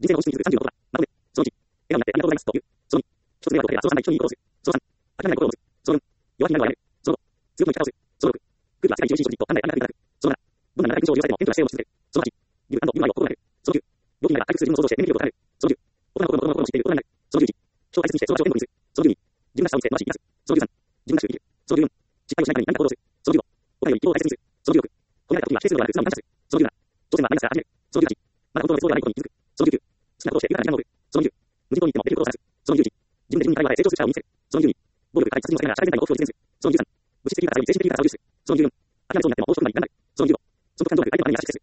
人生の本質に気づく36だ。まとめ。その1、笑顔になってありがとうございますという。その2、一つ目はどうかそうさない人に心をする。その3、諦めない心を持つ。その4、弱気になるのはやめる。その5、強気の生き方をする。その6、空気は世界に中心に正直と考え考えていただく。その7、どんな長い文章を利用されても謙虚な姿勢を持ち続ける。その8、見る感と見る愛を心がける。その9、病気になれば回復する自分を想像して免疫力を高める。その10、大人の心の心を知っている大人になる。その11、人を大切にしてその場所を言語にする。その12、自分らしさを見せ友達に生かす。その13、自分らしく生きる。その14、失敗をしないために何か行動をする。その15、お互いを一方を大切にする。その16、褒められた時には否定するのではなく素直に感謝する。その17、挑戦はマイナスから始める。その18、まだ本当の理想ではないことに気づく。その19、好きなことをして豊かな時間を送る。その20、無人島に行ってもできることを探す。その21、自分で自分に対話で成長する力を見せる。その22、暴力、対立、殺人を避けながら社会全体の幸福を実現する。その23、物質的な戦いに精神的な戦いを有する。その24、諦めそうになっても大勝となり頑張る。その25、その時間となく相手のために足しする。